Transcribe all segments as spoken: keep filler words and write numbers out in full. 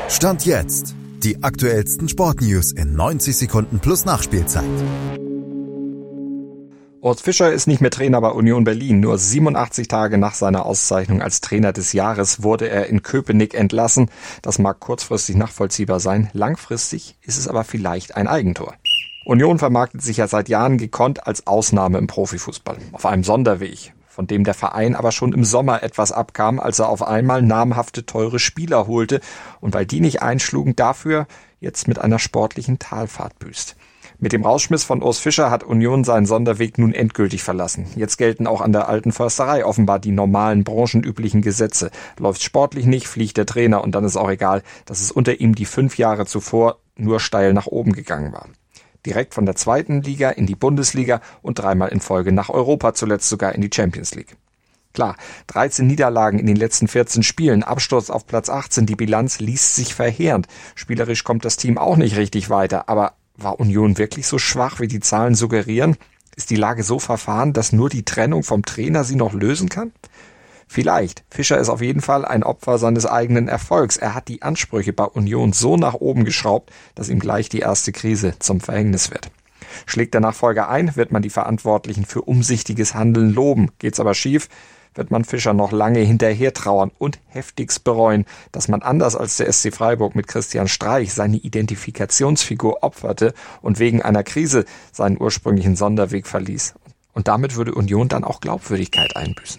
Stand jetzt. Die aktuellsten Sportnews in neunzig Sekunden plus Nachspielzeit. Urs Fischer ist nicht mehr Trainer bei Union Berlin. Nur siebenundachtzig Tage nach seiner Auszeichnung als Trainer des Jahres wurde er in Köpenick entlassen. Das mag kurzfristig nachvollziehbar sein. Langfristig ist es aber vielleicht ein Eigentor. Union vermarktet sich ja seit Jahren gekonnt als Ausnahme im Profifußball. Auf einem Sonderweg, von dem der Verein aber schon im Sommer etwas abkam, als er auf einmal namhafte, teure Spieler holte und weil die nicht einschlugen, dafür jetzt mit einer sportlichen Talfahrt büßt. Mit dem Rausschmiss von Urs Fischer hat Union seinen Sonderweg nun endgültig verlassen. Jetzt gelten auch an der alten Försterei offenbar die normalen branchenüblichen Gesetze. Läuft sportlich nicht, fliegt der Trainer und dann ist auch egal, dass es unter ihm die fünf Jahre zuvor nur steil nach oben gegangen war. Direkt von der zweiten Liga in die Bundesliga und dreimal in Folge nach Europa, zuletzt sogar in die Champions League. Klar, dreizehn Niederlagen in den letzten vierzehn Spielen, Absturz auf Platz achtzehn, die Bilanz liest sich verheerend. Spielerisch kommt das Team auch nicht richtig weiter, aber war Union wirklich so schwach, wie die Zahlen suggerieren? Ist die Lage so verfahren, dass nur die Trennung vom Trainer sie noch lösen kann? Vielleicht. Fischer ist auf jeden Fall ein Opfer seines eigenen Erfolgs. Er hat die Ansprüche bei Union so nach oben geschraubt, dass ihm gleich die erste Krise zum Verhängnis wird. Schlägt der Nachfolger ein, wird man die Verantwortlichen für umsichtiges Handeln loben. Geht's aber schief, wird man Fischer noch lange hinterher trauern und heftigst bereuen, dass man anders als der S C Freiburg mit Christian Streich seine Identifikationsfigur opferte und wegen einer Krise seinen ursprünglichen Sonderweg verließ. Und damit würde Union dann auch Glaubwürdigkeit einbüßen.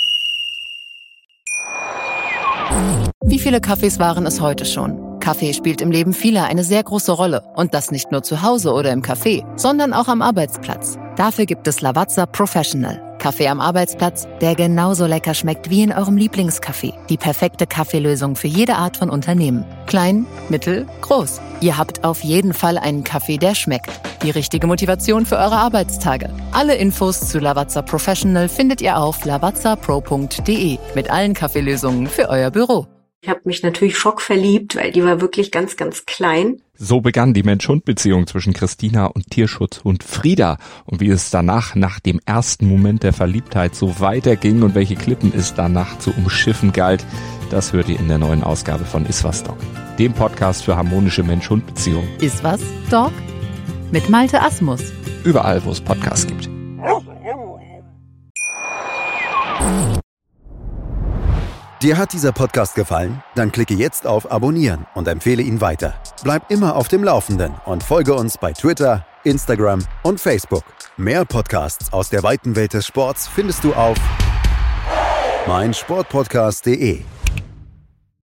Wie viele Kaffees waren es heute schon? Kaffee spielt im Leben vieler eine sehr große Rolle. Und das nicht nur zu Hause oder im Café, sondern auch am Arbeitsplatz. Dafür gibt es Lavazza Professional. Kaffee am Arbeitsplatz, der genauso lecker schmeckt wie in eurem Lieblingscafé. Die perfekte Kaffeelösung für jede Art von Unternehmen. Klein, mittel, groß. Ihr habt auf jeden Fall einen Kaffee, der schmeckt. Die richtige Motivation für eure Arbeitstage. Alle Infos zu Lavazza Professional findet ihr auf lavazza pro punkt de mit allen Kaffeelösungen für euer Büro. Ich habe mich natürlich schockverliebt, weil die war wirklich ganz, ganz klein. So begann die Mensch-Hund-Beziehung zwischen Christina und Tierschutzhund Frieda. Und wie es danach, nach dem ersten Moment der Verliebtheit, so weiterging und welche Klippen es danach zu umschiffen galt, das hört ihr in der neuen Ausgabe von Iswas Dog, dem Podcast für harmonische Mensch-Hund-Beziehungen. Iswas Dog? Mit Malte Asmus. Überall, wo es Podcasts gibt. Dir hat dieser Podcast gefallen? Dann klicke jetzt auf Abonnieren und empfehle ihn weiter. Bleib immer auf dem Laufenden und folge uns bei Twitter, Instagram und Facebook. Mehr Podcasts aus der weiten Welt des Sports findest du auf meinsportpodcast punkt de.